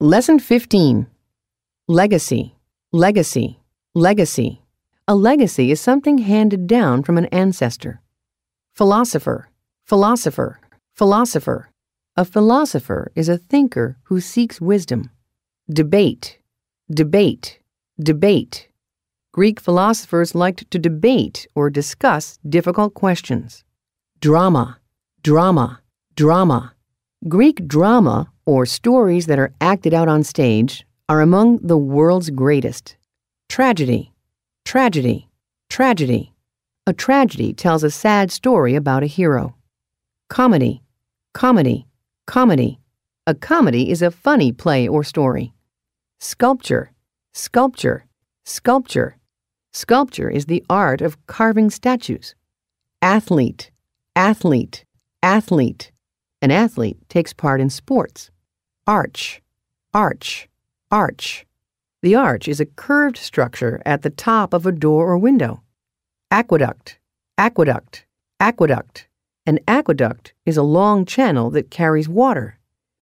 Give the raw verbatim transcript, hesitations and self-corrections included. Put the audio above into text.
Lesson fifteen. Legacy, legacy, legacy. A legacy is something handed down from an ancestor. Philosopher, philosopher, philosopher. A philosopher is a thinker who seeks wisdom. Debate, debate, debate. Greek philosophers liked to debate or discuss difficult questions. Drama, drama, drama. Greek drama, or stories that are acted out on stage, are among the world's greatest. Tragedy, tragedy, tragedy. A tragedy tells a sad story about a hero. Comedy, comedy, comedy. A comedy is a funny play or story. Sculpture, sculpture, sculpture. Sculpture is the art of carving statues. Athlete, athlete, athlete. An athlete takes part in sports. Arch, arch, arch. The arch is a curved structure at the top of a door or window. Aqueduct, aqueduct, aqueduct. An aqueduct is a long channel that carries water.